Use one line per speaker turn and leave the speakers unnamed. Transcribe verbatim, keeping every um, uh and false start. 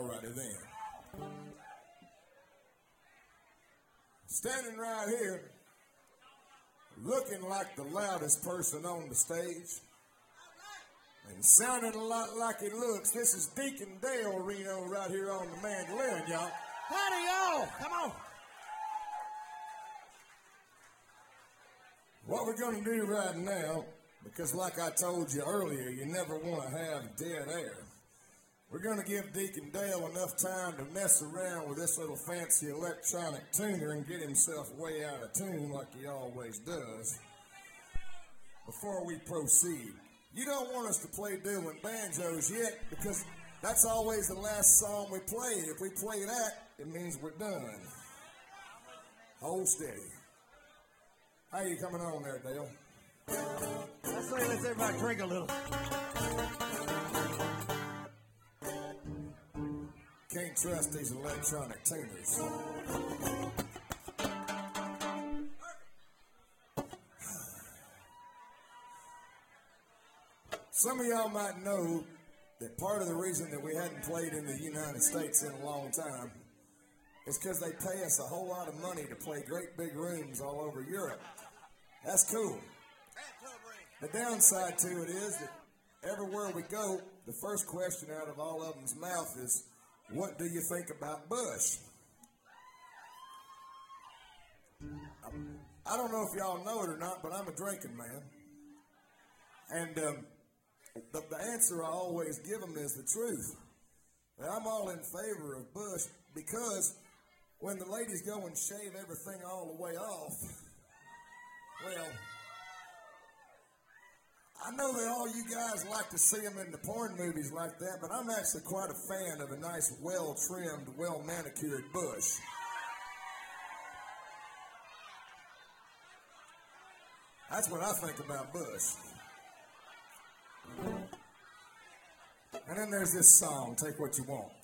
Alrighty then. Standing right here, looking like the loudest person on the stage, and sounding a lot like he looks, this is Deacon Dale Reno right here on the mandolin, y'all.
Howdy, y'all. Come on.
What we're going to do right now, because like I told you earlier, you never want to have dead air. We're going to give Deacon Dale enough time to mess around with this little fancy electronic tuner and get himself way out of tune like he always does before we proceed. You don't want us to play doing banjos yet because that's always the last song we play. If we play that, it means we're done. Hold steady. How you coming on there, Dale?
I say let's everybody drink a little.
Can't trust these electronic tuners. Some of y'all might know that part of the reason that we hadn't played in the United States in a long time is because they pay us a whole lot of money to play great big rooms all over Europe. That's cool. The downside to it is that everywhere we go, the first question out of all of them's mouth is, what do you think about Bush? I don't know if y'all know it or not, but I'm a drinking man. And um, the, the answer I always give them is the truth. That I'm all in favor of Bush because when the ladies go and shave everything all the way off, well, I know that all you guys like to see them in the porn movies like that, but I'm actually quite a fan of a nice, well-trimmed, well-manicured bush. That's what I think about Bush. And then there's this song, Take What You Want.